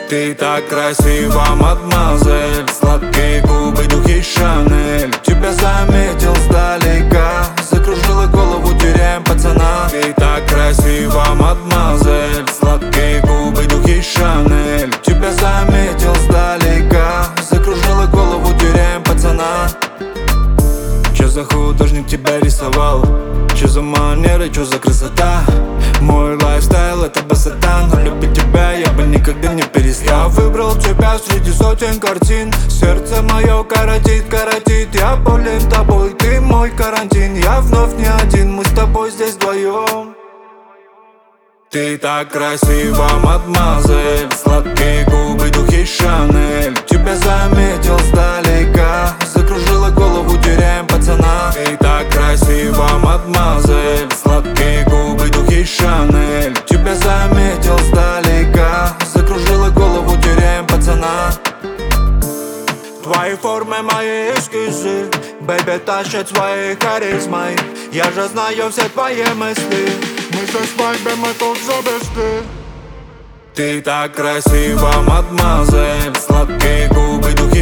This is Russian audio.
Ты так красива, мадемуазель. Сладкие губы, духи Шанель. Тебя заметил сдалека, закружила голову, теряем пацана. Ты так красива, мадемуазель. Сладкие губы, духи Шанель. Тебя заметил сдалека, закружила голову, теряем пацана. Чё за художник тебя рисовал? Чё за манеры, чё за красота? Мой лайфстайл — это басата, но любить тебя я бы никогда не перестал. Я выбрал тебя среди сотен картин. Сердце мое коротит, коротит. Я болен тобой, ты мой карантин. Я вновь не один, мы с тобой здесь вдвоем. Ты так красива, мадемуазель. Сладкие губы, духи Шанель. Тебя заметил сдалека, закружила голову, теряем пацана. Ты так красива, мадемуазель. Сладкие губы, духи Шанель. Тебя заметил сдалека, закружила голову, теряем пацана. Твои формы, мои эскизы, бэйби, тащат своей харизмой. Я же знаю все твои мысли. Мы со свадьбы, мы тут забежки. Ты так красива, мадемуазель. Сладкие губы, духи